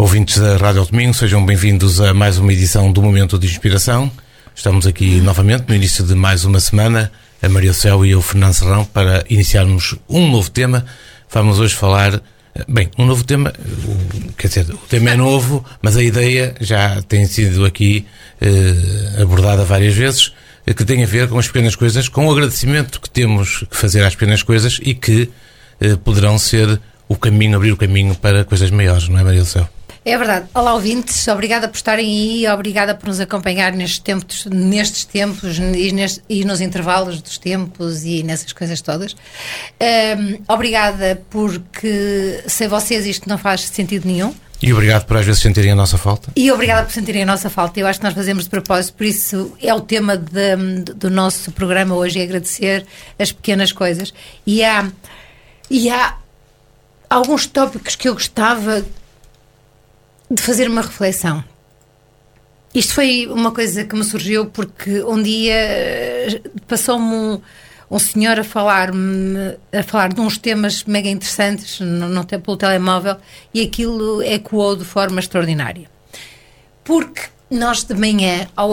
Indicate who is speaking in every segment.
Speaker 1: Ouvintes da Rádio Domingo, sejam bem-vindos a mais uma edição do Momento de Inspiração. Estamos aqui novamente no início de mais uma semana, a Maria do Céu e eu, Fernando Serrão, para iniciarmos um novo tema. Vamos hoje falar, um novo tema, quer dizer, o tema é novo, mas a ideia já tem sido aqui abordada várias vezes, que tem a ver com as pequenas coisas, com o agradecimento que temos que fazer às pequenas coisas e que poderão ser o caminho, abrir o caminho para coisas maiores, não é, Maria do Céu?
Speaker 2: É verdade. Olá, ouvintes, obrigada por estarem aí, obrigada por nos acompanhar nestes tempos e nos intervalos dos tempos e nessas coisas todas. Obrigada porque sem vocês isto não faz sentido nenhum.
Speaker 1: E obrigado por às vezes sentirem a nossa falta.
Speaker 2: E obrigada por sentirem a nossa falta. Eu acho que nós fazemos de propósito, por isso é o tema do nosso programa hoje, é agradecer as pequenas coisas. E há alguns tópicos que eu gostava de fazer uma reflexão. Isto foi uma coisa que me surgiu porque um dia passou-me um senhor a falar de uns temas mega interessantes pelo telemóvel e aquilo ecoou de forma extraordinária. Porque nós de manhã, ao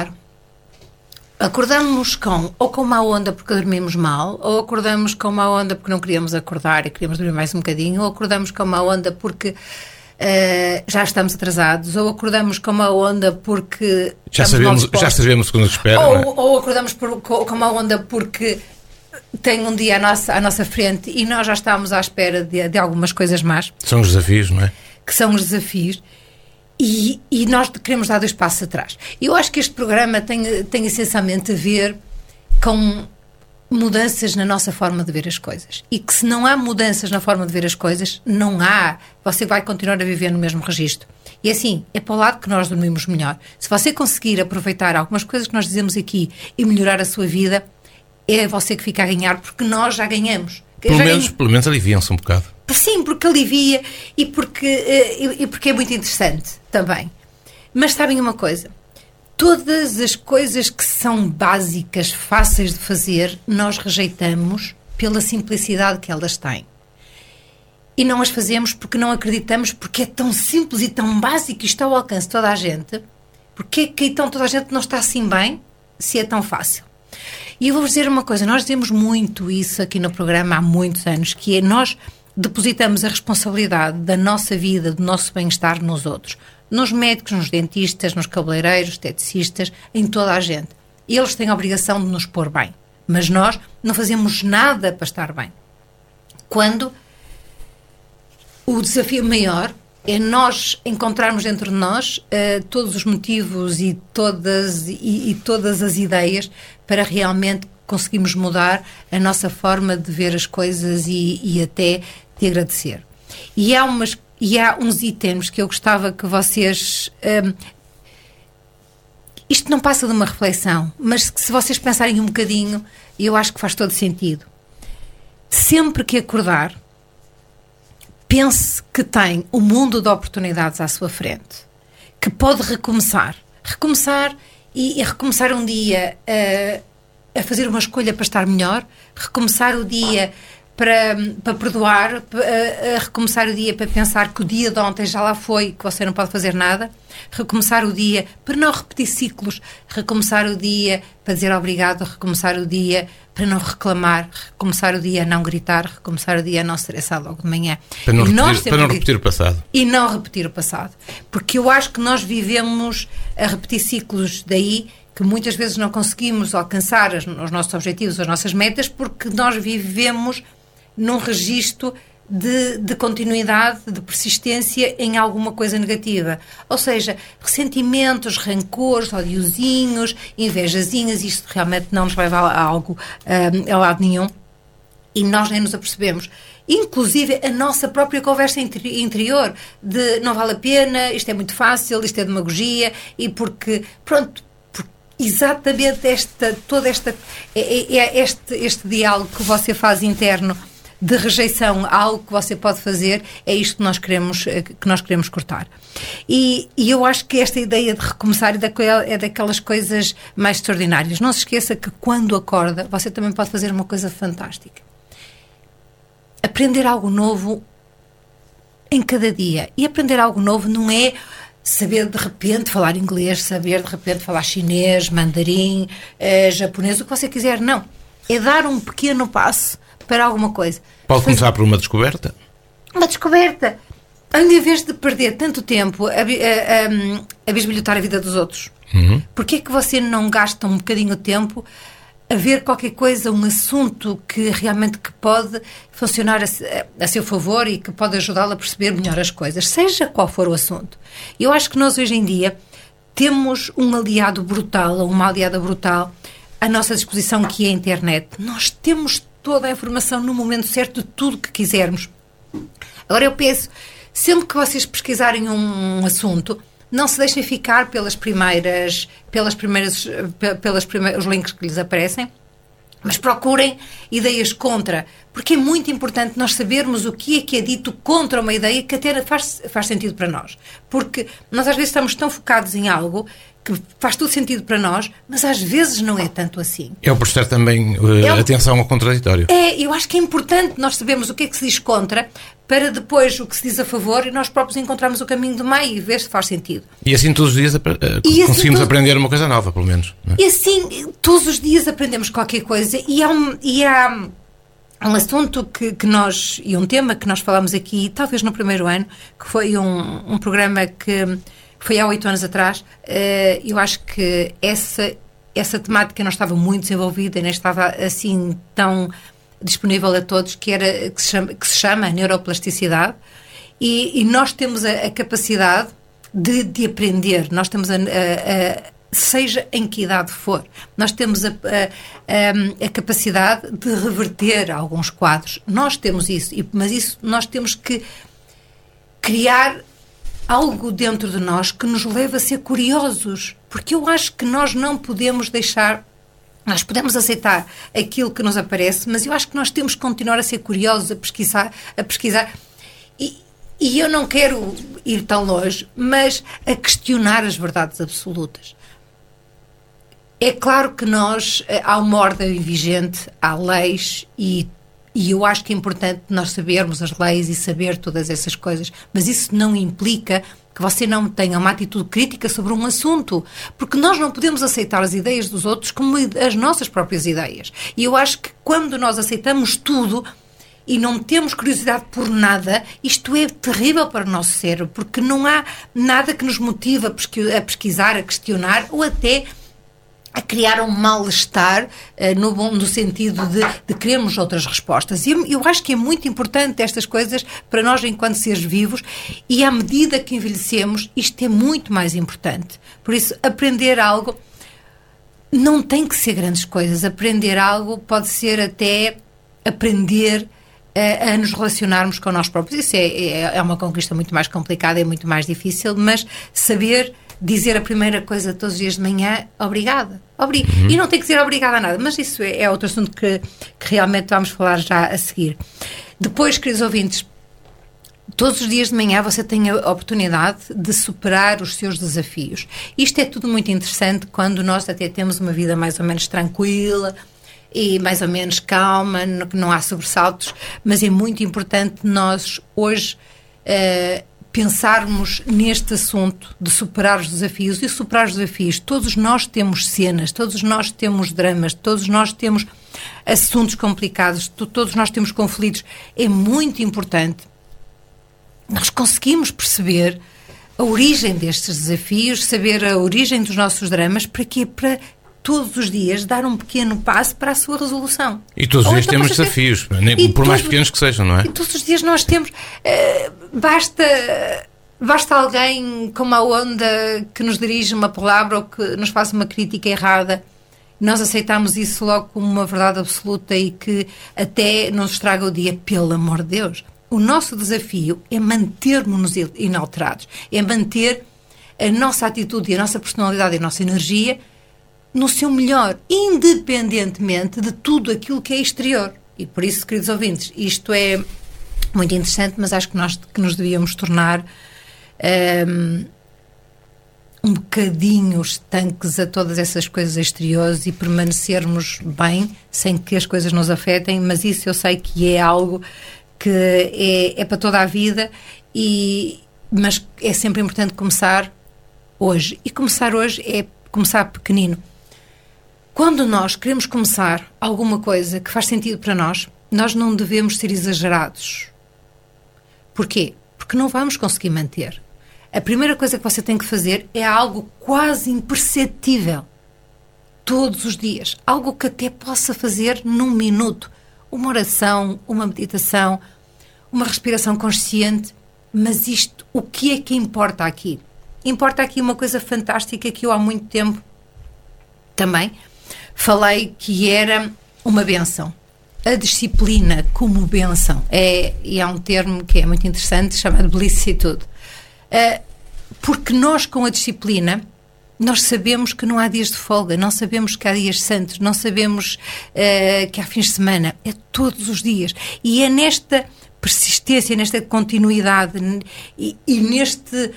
Speaker 2: acordamos com má onda porque dormimos mal, ou acordamos com má onda porque não queríamos acordar e queríamos dormir mais um bocadinho, ou acordamos com má onda porque já estamos atrasados, ou acordamos com má onda porque
Speaker 1: já sabemos o que nos espera,
Speaker 2: ou acordamos com má onda porque tem um dia à nossa frente e nós já estamos à espera de algumas coisas más.
Speaker 1: São os desafios, não é?
Speaker 2: Que são os desafios. E nós queremos dar 2 passos atrás. Eu acho que este programa tem essencialmente a ver com mudanças na nossa forma de ver as coisas. E que se não há mudanças na forma de ver as coisas, você vai continuar a viver no mesmo registro. E assim, é para o lado que nós dormimos melhor. Se você conseguir aproveitar algumas coisas que nós dizemos aqui e melhorar a sua vida, é você que fica a ganhar, porque nós já ganhamos.
Speaker 1: Pelo menos aliviam-se um bocado.
Speaker 2: Sim, porque alivia e porque é muito interessante também. Mas sabem uma coisa? Todas as coisas que são básicas, fáceis de fazer, nós rejeitamos pela simplicidade que elas têm. E não as fazemos porque não acreditamos, porque é tão simples e tão básico e está ao alcance de toda a gente. Porque é que então toda a gente não está assim bem, se é tão fácil? E eu vou-vos dizer uma coisa, nós dizemos muito isso aqui no programa há muitos anos, que é nós depositamos a responsabilidade da nossa vida, do nosso bem-estar nos outros. Nos médicos, nos dentistas, nos cabeleireiros, esteticistas, em toda a gente. Eles têm a obrigação de nos pôr bem. Mas nós não fazemos nada para estar bem. Quando o desafio maior é nós encontrarmos dentro de nós todos os motivos e todas as ideias para realmente conseguirmos mudar a nossa forma de ver as coisas e até de agradecer. E há uns itens que eu gostava que vocês... isto não passa de uma reflexão, mas se vocês pensarem um bocadinho, eu acho que faz todo sentido. Sempre que acordar, pense que tem um mundo de oportunidades à sua frente, que pode recomeçar e recomeçar um dia a fazer uma escolha para estar melhor, recomeçar o dia para perdoar, a recomeçar o dia para pensar que o dia de ontem já lá foi, que você não pode fazer nada, recomeçar o dia para não repetir ciclos, recomeçar o dia para dizer obrigado, recomeçar o dia para não reclamar, recomeçar o dia a não gritar, recomeçar o dia a não estressar logo de manhã.
Speaker 1: Para não repetir o passado.
Speaker 2: E não repetir o passado. Porque eu acho que nós vivemos a repetir ciclos, daí que muitas vezes não conseguimos alcançar os nossos objetivos, as nossas metas, porque nós vivemos num registro de continuidade, de persistência em alguma coisa negativa. Ou seja, ressentimentos, rancores, odiozinhos, invejazinhas, isto realmente não nos leva a lado nenhum e nós nem nos apercebemos. Inclusive a nossa própria conversa interior de não vale a pena, isto é muito fácil, isto é demagogia e porque, pronto, exatamente este diálogo que você faz interno de rejeição a algo que você pode fazer, é isto que nós queremos cortar. E eu acho que esta ideia de recomeçar é daquelas coisas mais extraordinárias. Não se esqueça que quando acorda, você também pode fazer uma coisa fantástica. Aprender algo novo em cada dia. E aprender algo novo não é saber de repente falar inglês, saber de repente falar chinês, mandarim, japonês, o que você quiser. Não. É dar um pequeno passo para alguma coisa.
Speaker 1: Pode começar por uma descoberta?
Speaker 2: Uma descoberta. Em vez de perder tanto tempo a bisbilhotar a vida dos outros, porque é que você não gasta um bocadinho de tempo a ver qualquer coisa, um assunto que realmente que pode funcionar a seu favor e que pode ajudá-lo a perceber melhor as coisas, seja qual for o assunto. Eu acho que nós hoje em dia temos um aliado brutal, ou uma aliada brutal à nossa disposição, que é a internet. Nós temos toda a informação no momento certo de tudo que quisermos. Agora eu penso, sempre que vocês pesquisarem um assunto, não se deixem ficar pelos primeiros links que lhes aparecem, mas procurem ideias contra, porque é muito importante nós sabermos o que é dito contra uma ideia que até faz sentido para nós. Porque nós às vezes estamos tão focados em algo que faz todo sentido para nós, mas às vezes não é tanto assim.
Speaker 1: É o prestar também atenção ao contraditório.
Speaker 2: Eu acho que é importante nós sabermos o que é que se diz contra, para depois o que se diz a favor e nós próprios encontrarmos o caminho do meio e ver se faz sentido.
Speaker 1: E assim todos os dias conseguimos aprender uma coisa nova, pelo menos. Não é?
Speaker 2: E assim, todos os dias aprendemos qualquer coisa. E há um assunto que nós, e um tema que nós falámos aqui, talvez no primeiro ano, que foi um programa que foi há 8 anos atrás. Eu acho que essa temática não estava muito desenvolvida e nem estava assim tão disponível a todos, que se chama neuroplasticidade, e nós temos a capacidade de aprender, nós temos seja em que idade for, nós temos a capacidade de reverter alguns quadros, nós temos isso, mas isso nós temos que criar algo dentro de nós que nos leve a ser curiosos, porque eu acho que nós não podemos deixar. Nós podemos aceitar aquilo que nos aparece, mas eu acho que nós temos que continuar a ser curiosos, a pesquisar. E eu não quero ir tão longe, mas a questionar as verdades absolutas. É claro que há uma ordem vigente, há leis, e eu acho que é importante nós sabermos as leis e saber todas essas coisas, mas isso não implica que você não tenha uma atitude crítica sobre um assunto, porque nós não podemos aceitar as ideias dos outros como as nossas próprias ideias. E eu acho que quando nós aceitamos tudo e não temos curiosidade por nada, isto é terrível para o nosso cérebro, porque não há nada que nos motive a pesquisar, a questionar ou até a criar um mal-estar no sentido de queremos outras respostas. E eu acho que é muito importante estas coisas para nós enquanto seres vivos, e à medida que envelhecemos isto é muito mais importante. Por isso, aprender algo não tem que ser grandes coisas. Aprender algo pode ser até aprender a nos relacionarmos com nós próprios. Isso é uma conquista muito mais complicada, é muito mais difícil, mas saber dizer a primeira coisa todos os dias de manhã, obrigada. E não tem que dizer obrigada a nada, mas isso é outro assunto que realmente vamos falar já a seguir. Depois, queridos ouvintes, todos os dias de manhã você tem a oportunidade de superar os seus desafios. Isto é tudo muito interessante quando nós até temos uma vida mais ou menos tranquila e mais ou menos calma, que não há sobressaltos, mas é muito importante nós hoje pensarmos neste assunto de superar os desafios. E superar os desafios, todos nós temos cenas, todos nós temos dramas, todos nós temos assuntos complicados, todos nós temos conflitos. É muito importante nós conseguimos perceber a origem destes desafios, saber a origem dos nossos dramas. Para quê? Para todos os dias dar um pequeno passo para a sua resolução.
Speaker 1: E todos os dias temos desafios, por mais pequenos que sejam, não é?
Speaker 2: E todos os dias nós temos. Basta alguém com uma onda que nos dirige uma palavra ou que nos faça uma crítica errada. Nós aceitamos isso logo como uma verdade absoluta e que até nos estraga o dia. Pelo amor de Deus. O nosso desafio é mantermos-nos inalterados, é manter a nossa atitude, a nossa personalidade e a nossa energia no seu melhor, independentemente de tudo aquilo que é exterior. E por isso, queridos ouvintes, isto é muito interessante, mas acho que nos devíamos tornar um bocadinho estanques a todas essas coisas exteriores e permanecermos bem, sem que as coisas nos afetem, mas isso eu sei que é algo que é para toda a vida Mas é sempre importante começar hoje. E começar hoje é começar pequenino. Quando nós queremos começar alguma coisa que faz sentido para nós, nós não devemos ser exagerados. Porquê? Porque não vamos conseguir manter. A primeira coisa que você tem que fazer é algo quase imperceptível. Todos os dias. Algo que até possa fazer num minuto. Uma oração, uma meditação, uma respiração consciente. Mas isto, o que é que importa aqui? Importa aqui uma coisa fantástica que eu há muito tempo também falei, que era uma bênção. A disciplina como bênção. E há um termo que é muito interessante, chamado belicitude. Porque nós, com a disciplina, nós sabemos que não há dias de folga, não sabemos que há dias santos, não sabemos que há fins de semana. É todos os dias. E é nesta persistência, nesta continuidade e neste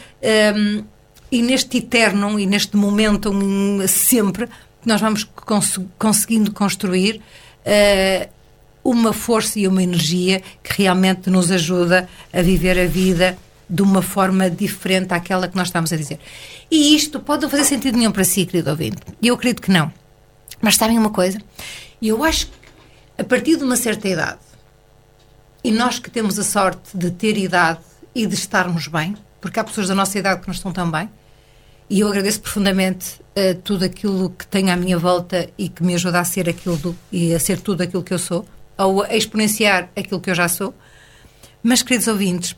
Speaker 2: eterno e neste momento sempre que nós vamos conseguindo construir uma força e uma energia que realmente nos ajuda a viver a vida de uma forma diferente daquela que nós estamos a dizer. E isto pode não fazer sentido nenhum para si, querido ouvinte. Eu acredito que não. Mas sabem uma coisa? Eu acho que a partir de uma certa idade, e nós que temos a sorte de ter idade e de estarmos bem, porque há pessoas da nossa idade que não estão tão bem, e eu agradeço profundamente tudo aquilo que tenho à minha volta e que me ajuda a ser aquilo e a ser tudo aquilo que eu sou, ou a exponenciar aquilo que eu já sou. Mas, queridos ouvintes,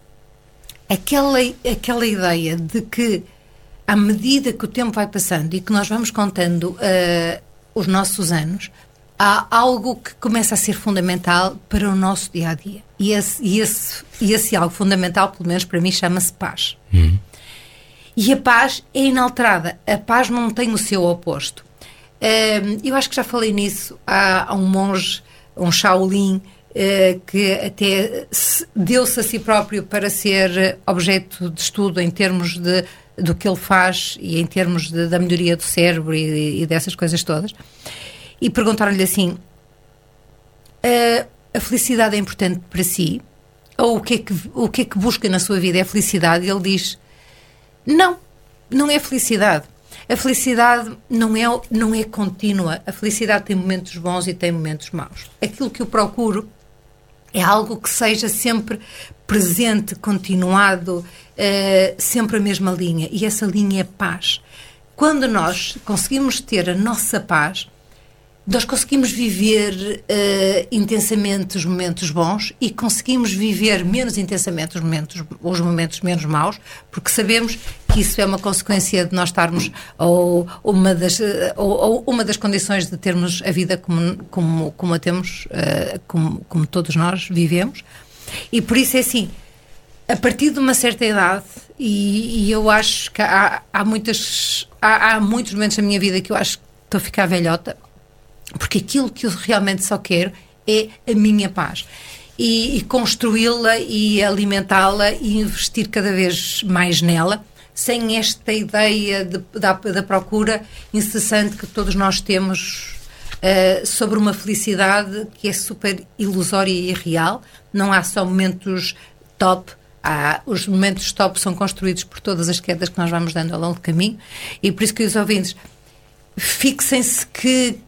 Speaker 2: aquela ideia de que, à medida que o tempo vai passando e que nós vamos contando os nossos anos, há algo que começa a ser fundamental para o nosso dia-a-dia. E esse algo fundamental, pelo menos para mim, chama-se paz. E a paz é inalterada. A paz não tem o seu oposto. Eu acho que já falei nisso. Há um monge, um Shaolin, que até deu-se a si próprio para ser objeto de estudo em termos do que ele faz e em termos da melhoria do cérebro e dessas coisas todas. E perguntaram-lhe assim: a felicidade é importante para si? Ou o que é que busca na sua vida? É felicidade? E ele diz: não é felicidade. A felicidade não é contínua. A felicidade tem momentos bons e tem momentos maus. Aquilo que eu procuro é algo que seja sempre presente, continuado, sempre a mesma linha. E essa linha é paz. Quando nós conseguimos ter a nossa paz, nós conseguimos viver intensamente os momentos bons e conseguimos viver menos intensamente os momentos menos maus, porque sabemos que isso é uma consequência de nós estarmos ou uma das condições de termos a vida como a temos, como todos nós vivemos. E por isso é assim, a partir de uma certa idade, e eu acho que há muitos momentos na minha vida que eu acho que estou a ficar velhota, porque aquilo que eu realmente só quero é a minha paz. E construí-la e alimentá-la e investir cada vez mais nela, sem esta ideia da procura incessante que todos nós temos sobre uma felicidade que é super ilusória e irreal. Não há só momentos top. Os momentos top são construídos por todas as quedas que nós vamos dando ao longo do caminho. E por isso que os ouvintes, fixem-se que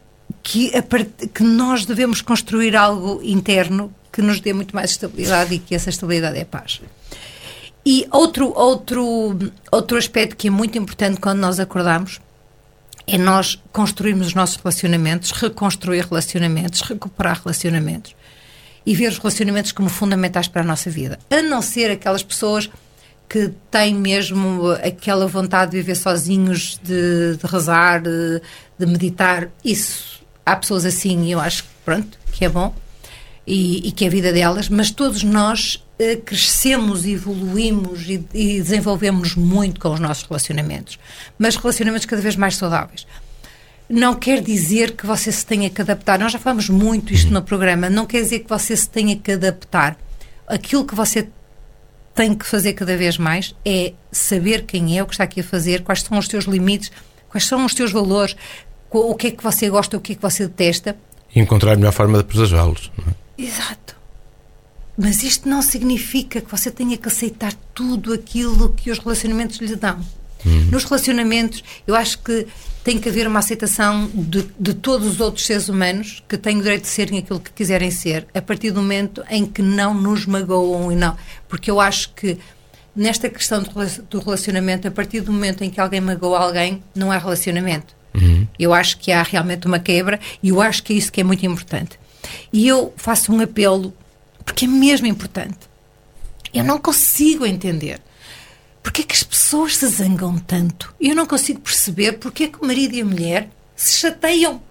Speaker 2: nós devemos construir algo interno que nos dê muito mais estabilidade e que essa estabilidade é a paz. E outro aspecto que é muito importante quando nós acordamos é nós construirmos os nossos relacionamentos, reconstruir relacionamentos, recuperar relacionamentos e ver os relacionamentos como fundamentais para a nossa vida. A não ser aquelas pessoas que têm mesmo aquela vontade de viver sozinhos, de rezar, de meditar. Isso, há pessoas assim e eu acho que é bom e que é a vida delas, mas todos nós crescemos, evoluímos e desenvolvemos muito com os nossos relacionamentos, mas relacionamentos cada vez mais saudáveis. Não quer dizer que você se tenha que adaptar. Nós já falamos muito isto no programa. Não quer dizer que você se tenha que adaptar. Aquilo que você tem que fazer cada vez mais é saber quem é o que está aqui a fazer, quais são os seus limites, quais são os seus valores, o que é que você gosta, o que é que você detesta.
Speaker 1: E encontrar a melhor forma de preservá-los, não é?
Speaker 2: Exato. Mas isto não significa que você tenha que aceitar tudo aquilo que os relacionamentos lhe dão. Nos relacionamentos, eu acho que tem que haver uma aceitação de todos os outros seres humanos que têm o direito de serem aquilo que quiserem ser, a partir do momento em que não nos magoam e não. Porque eu acho que nesta questão do relacionamento, a partir do momento em que alguém magoa alguém, não há relacionamento. Eu acho que há realmente uma quebra e eu acho que é isso que é muito importante. E eu faço um apelo, porque é mesmo importante. Eu não consigo entender porque é que as pessoas se zangam tanto. Eu não consigo perceber porque é que o marido e a mulher se chateiam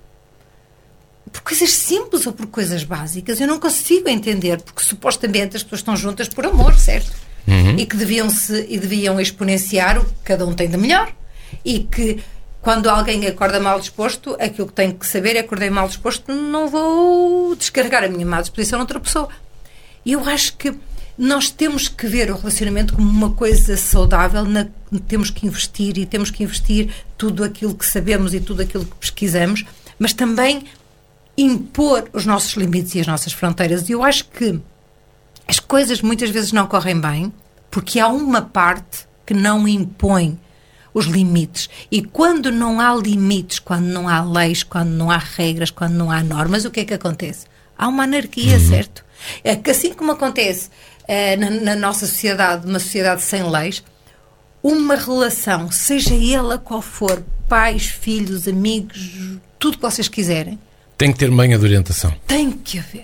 Speaker 2: por coisas simples ou por coisas básicas. Eu não consigo entender, porque supostamente as pessoas estão juntas por amor, certo? E que deviam exponenciar o que cada um tem de melhor. E que quando alguém acorda mal disposto, aquilo que tem que saber é: acordei mal disposto, não vou descarregar a minha má disposição noutra pessoa. E eu acho que nós temos que ver o relacionamento como uma coisa saudável, temos que investir e temos que investir tudo aquilo que sabemos e tudo aquilo que pesquisamos, mas também impor os nossos limites e as nossas fronteiras. E eu acho que as coisas muitas vezes não correm bem porque há uma parte que não impõe os limites. E quando não há limites, quando não há leis, quando não há regras, quando não há normas, o que é que acontece? Há uma anarquia, certo? É que assim como acontece na nossa sociedade, uma sociedade sem leis, uma relação, seja ela qual for, pais, filhos, amigos, tudo que vocês quiserem,
Speaker 1: tem que ter manha de orientação.
Speaker 2: Tem que haver.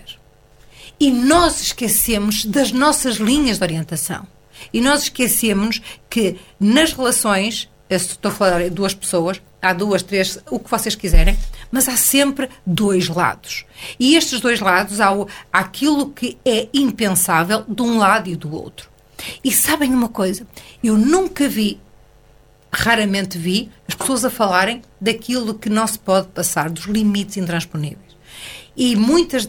Speaker 2: E nós esquecemos das nossas linhas de orientação. E nós esquecemos que nas relações, estou a falar de duas pessoas, há duas, três, o que vocês quiserem, mas há sempre dois lados. E estes dois lados, há aquilo que é impensável de um lado e do outro. E sabem uma coisa? Eu nunca vi, raramente vi, as pessoas a falarem daquilo que não se pode passar, dos limites intransponíveis. E muitas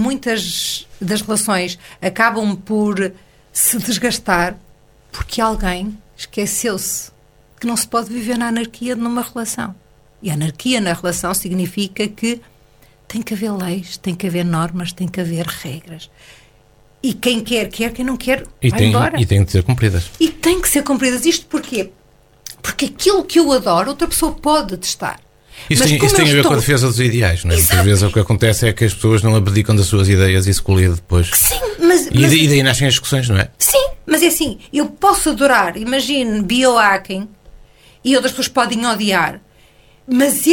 Speaker 2: das relações acabam por se desgastar porque alguém esqueceu-se que não se pode viver na anarquia numa relação. E a anarquia na relação significa que tem que haver leis, tem que haver normas, tem que haver regras. E quem quer, quem não quer, vai embora.
Speaker 1: E têm que ser cumpridas.
Speaker 2: E têm que ser cumpridas. Isto porquê? Porque aquilo que eu adoro, outra pessoa pode testar.
Speaker 1: Isso tem a ver com a defesa dos ideais, não é? Muitas vezes o que acontece é que as pessoas não abdicam das suas ideias e se colidem depois.
Speaker 2: Sim,
Speaker 1: e daí nascem as discussões, não é?
Speaker 2: Sim, mas é assim, eu posso adorar, imagine biohacking, e outras pessoas podem odiar, mas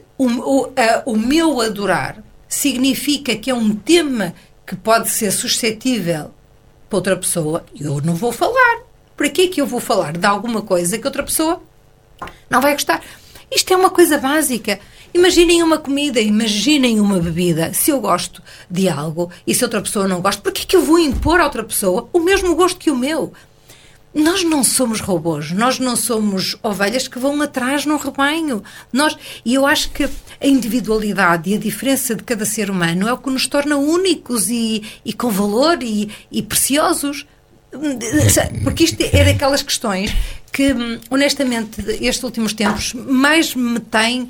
Speaker 2: o meu adorar significa que é um tema que pode ser suscetível para outra pessoa, e eu não vou falar. Para que é que eu vou falar de alguma coisa que outra pessoa não vai gostar? Isto é uma coisa básica. Imaginem uma comida, imaginem uma bebida. Se eu gosto de algo e se outra pessoa não gosta, por que é que eu vou impor a outra pessoa o mesmo gosto que o meu? Nós não somos robôs, nós não somos ovelhas que vão atrás num rebanho. E eu acho que a individualidade e a diferença de cada ser humano é o que nos torna únicos e com valor e preciosos. Porque isto é daquelas questões que, honestamente, estes últimos tempos mais me tem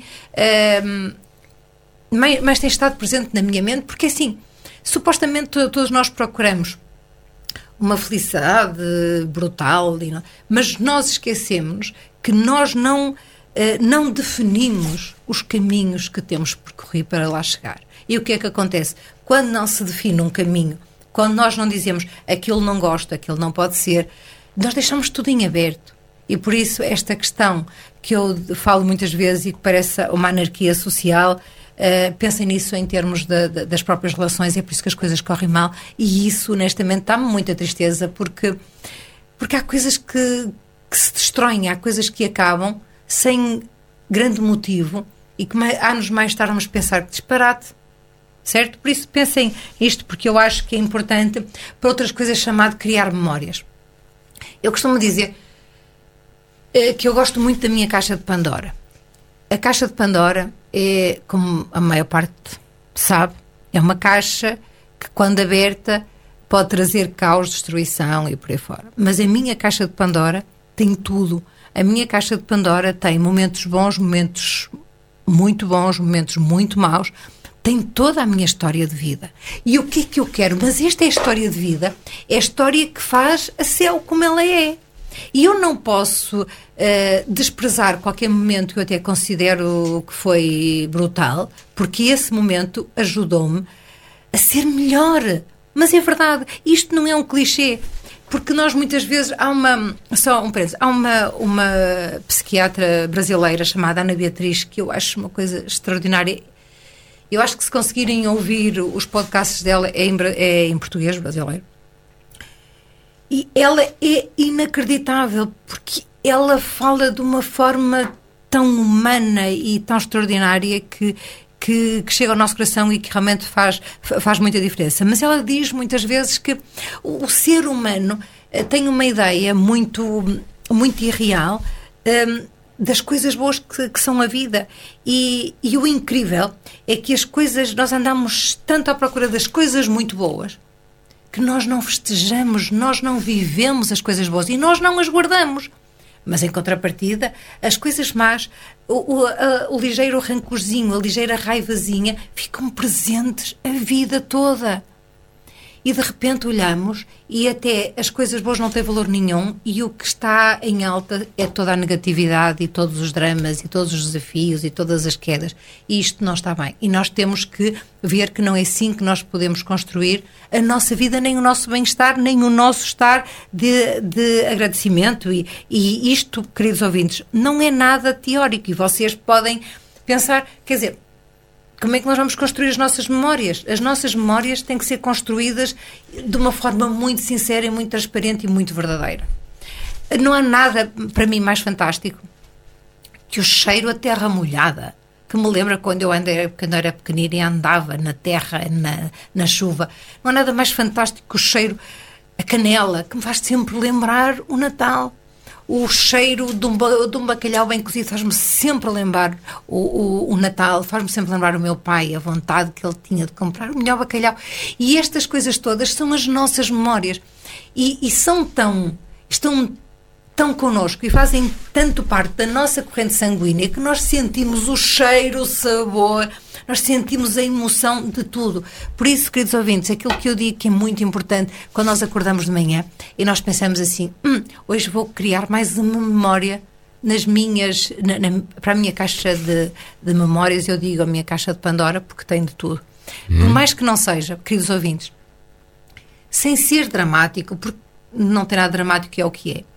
Speaker 2: mais tem estado presente na minha mente, porque assim, supostamente todos nós procuramos uma felicidade brutal, mas nós esquecemos que nós não definimos os caminhos que temos que percorrer para lá chegar. E o que é que acontece? Quando não se define um caminho, quando nós não dizemos aquilo não gosto, aquilo não pode ser, nós deixamos tudo em aberto. E por isso esta questão que eu falo muitas vezes e que parece uma anarquia social, pensem nisso em termos das próprias relações, é por isso que as coisas correm mal, e isso honestamente dá-me muita tristeza, porque há coisas que se destroem, há coisas que acabam sem grande motivo e que anos mais tarde vamos pensar que disparate. Certo? Por isso pensem isto, porque eu acho que é importante para outras coisas chamado criar memórias. Eu costumo dizer que eu gosto muito da minha caixa de Pandora. A caixa de Pandora é, como a maior parte sabe, é uma caixa que quando aberta pode trazer caos, destruição e por aí fora. Mas a minha caixa de Pandora tem tudo. A minha caixa de Pandora tem momentos bons, momentos muito maus, tem toda a minha história de vida. E o que é que eu quero? Mas esta é a história de vida, é a história que faz a Céu como ela é. E eu não posso desprezar qualquer momento que eu até considero que foi brutal, porque esse momento ajudou-me a ser melhor. Mas é verdade, isto não é um clichê. Porque nós muitas vezes, há uma psiquiatra brasileira chamada Ana Beatriz, que eu acho uma coisa extraordinária. Eu acho que se conseguirem ouvir os podcasts dela, é em português brasileiro. E ela é inacreditável, porque ela fala de uma forma tão humana e tão extraordinária que chega ao nosso coração e que realmente faz muita diferença. Mas ela diz muitas vezes que o ser humano tem uma ideia muito irreal das coisas boas que são a vida. E o incrível é que nós andamos tanto à procura das coisas muito boas que nós não festejamos, nós não vivemos as coisas boas e nós não as guardamos. Mas, em contrapartida, as coisas más, o ligeiro rancorzinho, a ligeira raivazinha, ficam presentes a vida toda. E, de repente, olhamos e até as coisas boas não têm valor nenhum e o que está em alta é toda a negatividade e todos os dramas e todos os desafios e todas as quedas. E isto não está bem. E nós temos que ver que não é assim que nós podemos construir a nossa vida, nem o nosso bem-estar, nem o nosso estar de agradecimento. E isto, queridos ouvintes, não é nada teórico. E vocês podem pensar, quer dizer, como é que nós vamos construir as nossas memórias? As nossas memórias têm que ser construídas de uma forma muito sincera, muito transparente e muito verdadeira. Não há nada, para mim, mais fantástico que o cheiro a terra molhada, que me lembra quando eu era pequenina e andava na terra, na chuva. Não há nada mais fantástico que o cheiro a canela, que me faz sempre lembrar o Natal. O cheiro de um bacalhau bem cozido faz-me sempre lembrar o Natal, faz-me sempre lembrar o meu pai, a vontade que ele tinha de comprar o melhor bacalhau. E estas coisas todas são as nossas memórias. E estão tão connosco e fazem tanto parte da nossa corrente sanguínea que nós sentimos o cheiro, o sabor, nós sentimos a emoção de tudo. Por isso, queridos ouvintes, aquilo que eu digo que é muito importante quando nós acordamos de manhã e nós pensamos assim, hoje vou criar mais uma memória nas minhas, para a minha caixa de memórias, eu digo a minha caixa de Pandora, porque tem de tudo. Por mais que não seja, queridos ouvintes, sem ser dramático, porque não tem nada dramático, é o que é.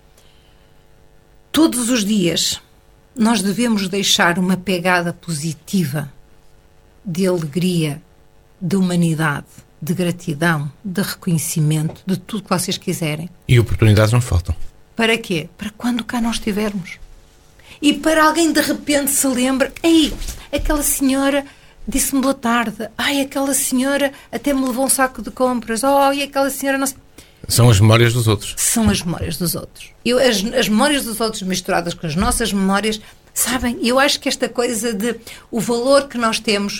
Speaker 2: Todos os dias nós devemos deixar uma pegada positiva de alegria, de humanidade, de gratidão, de reconhecimento, de tudo que vocês quiserem.
Speaker 1: E oportunidades não faltam.
Speaker 2: Para quê? Para quando cá nós estivermos. E para alguém de repente se lembre, ei, aquela senhora disse-me boa tarde, ai, aquela senhora até me levou um saco de compras, e aquela senhora não sei...
Speaker 1: São as memórias dos outros.
Speaker 2: São as memórias dos outros. As memórias dos outros misturadas com as nossas memórias, sabem, eu acho que esta coisa de o valor que nós temos,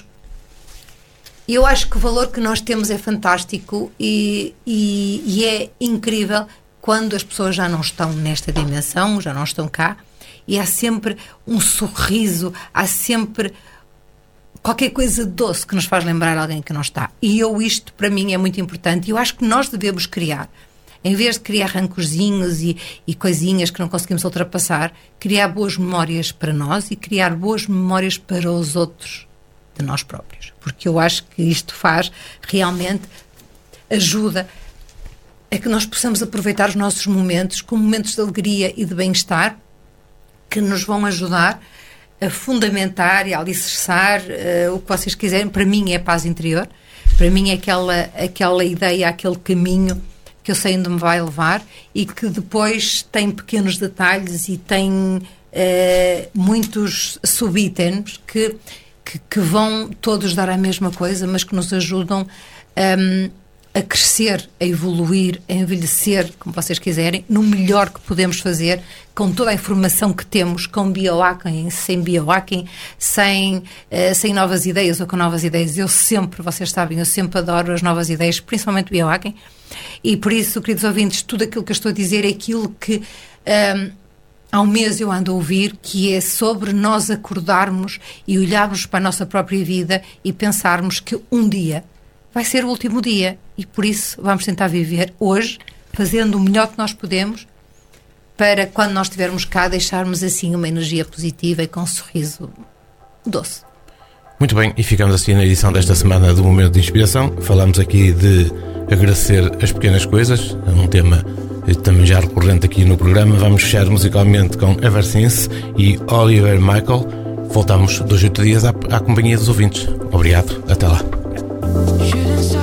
Speaker 2: eu acho que o valor que nós temos é fantástico e é incrível quando as pessoas já não estão nesta dimensão, já não estão cá, e há sempre um sorriso, há sempre qualquer coisa doce que nos faz lembrar alguém que não está. E isto para mim é muito importante. E eu acho que nós devemos criar, em vez de criar rancorzinhos e coisinhas que não conseguimos ultrapassar, criar boas memórias para nós e criar boas memórias para os outros de nós próprios. Porque eu acho que isto realmente ajuda a que nós possamos aproveitar os nossos momentos como momentos de alegria e de bem-estar que nos vão ajudar a fundamentar e a alicerçar o que vocês quiserem. Para mim é a paz interior, para mim é aquela ideia, aquele caminho que eu sei onde me vai levar e que depois tem pequenos detalhes e tem muitos subitens que vão todos dar a mesma coisa, mas que nos ajudam a crescer, a evoluir, a envelhecer, como vocês quiserem, no melhor que podemos fazer, com toda a informação que temos, com biohacking, sem biohacking, sem novas ideias ou com novas ideias. Vocês sabem, eu sempre adoro as novas ideias, principalmente biohacking, e por isso, queridos ouvintes, tudo aquilo que eu estou a dizer é aquilo que há um mês eu ando a ouvir, que é sobre nós acordarmos e olharmos para a nossa própria vida e pensarmos que um dia vai ser o último dia e por isso vamos tentar viver hoje, fazendo o melhor que nós podemos, para quando nós estivermos cá deixarmos assim uma energia positiva e com um sorriso doce.
Speaker 1: Muito bem, e ficamos assim na edição desta semana do Momento de Inspiração. Falamos aqui de agradecer as pequenas coisas, é um tema também já recorrente aqui no programa. Vamos fechar musicalmente com Eversense e Oliver Michael. Voltamos 2 ou 8 dias à companhia dos ouvintes. Obrigado, até lá.